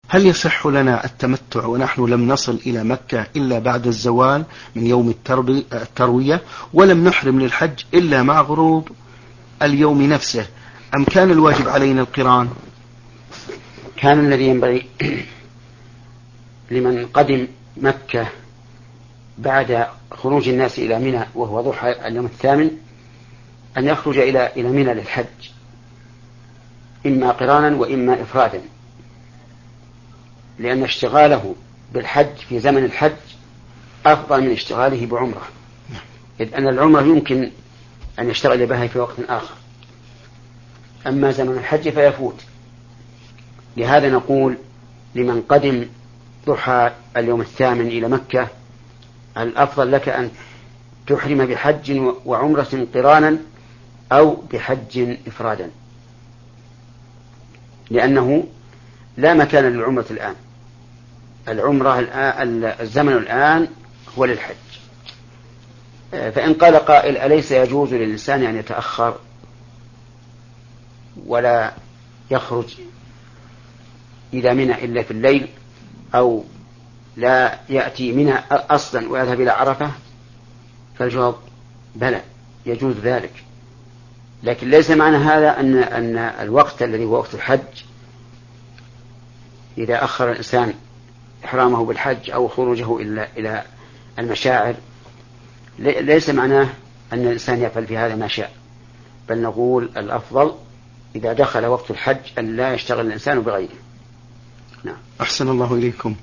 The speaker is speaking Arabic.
هل يصح لنا التمتع ونحن لم نصل إلى مكة إلا بعد الزوال من يوم التروية، ولم نحرم للحج إلا مع غروب اليوم نفسه، أم كان الواجب علينا القران؟ كان الذي ينبغي لمن قدم مكة بعد خروج الناس إلى منى وهو ضحى اليوم الثامن أن يخرج إلى منى للحج، إما قرانا وإما إفرادا، لأن اشتغاله بالحج في زمن الحج أفضل من اشتغاله بعمرة، إذ أن العمرة يمكن أن يشتغل بها في وقت آخر، أما زمن الحج فيفوت. لهذا نقول لمن قدم ضحى اليوم الثامن إلى مكة الأفضل لك أن تحرم بحج وعمرة قرانا أو بحج إفرادا، لأنه لا مكان للعمرة الآن، العمرة الزمن الآن هو للحج. فإن قال قائل أليس يجوز للإنسان أن يتأخر ولا يخرج إلى منى إلا في الليل، أو لا يأتي منى أصلا ويذهب إلى عرفة؟ فالجواب بلى، يجوز ذلك، لكن ليس معنى هذا أن الوقت الذي هو وقت الحج إذا أخر الإنسان إحرامه بالحج أو خروجه إلى المشاعر ليس معناه أن الإنسان يفعل في هذا ما شاء، بل نقول الأفضل إذا دخل وقت الحج أن لا يشتغل الإنسان بغيره. نعم. أحسن الله إليكم.